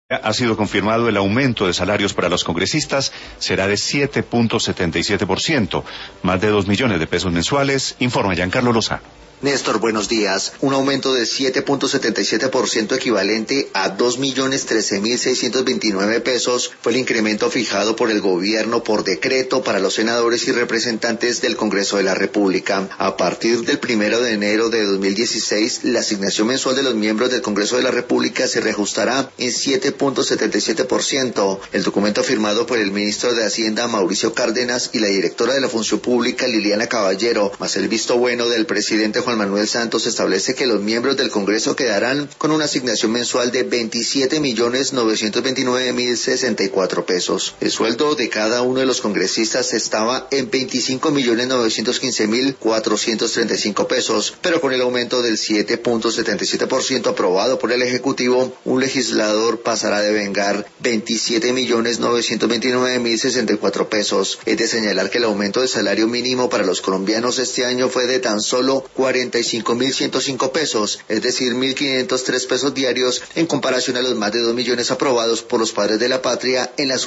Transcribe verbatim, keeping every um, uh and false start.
Ha sido confirmado el aumento de salarios para los congresistas, será de siete punto setenta y siete por ciento, más de dos millones de pesos mensuales, informa Giancarlo Lozano. Néstor, buenos días. Un aumento de siete punto setenta y siete por ciento equivalente a dos millones trece mil seiscientos veintinueve pesos fue el incremento fijado por el gobierno por decreto para los senadores y representantes del Congreso de la República. A partir del primero de enero de dos mil dieciséis, la asignación mensual de los miembros del Congreso de la República se reajustará en siete punto setenta y siete por ciento. El documento firmado por el ministro de Hacienda, Mauricio Cárdenas, y la directora de la Función Pública, Liliana Caballero, más el visto bueno del presidente Juan Manuel Santos, establece que los miembros del Congreso quedarán con una asignación mensual de veintisiete millones novecientos veintinueve mil sesenta y cuatro pesos. El sueldo de cada uno de los congresistas estaba en veinticinco millones novecientos quince mil cuatrocientos treinta y cinco pesos, pero con el aumento del siete punto setenta y siete por ciento aprobado por el Ejecutivo, un legislador pasará a devengar veintisiete millones novecientos veintinueve mil sesenta y cuatro pesos. Es de señalar que el aumento del salario mínimo para los colombianos este año fue de tan solo cuarenta y cinco mil ciento cinco pesos, es decir, mil quinientos tres pesos diarios, en comparación a los más de dos millones aprobados por los padres de la patria en las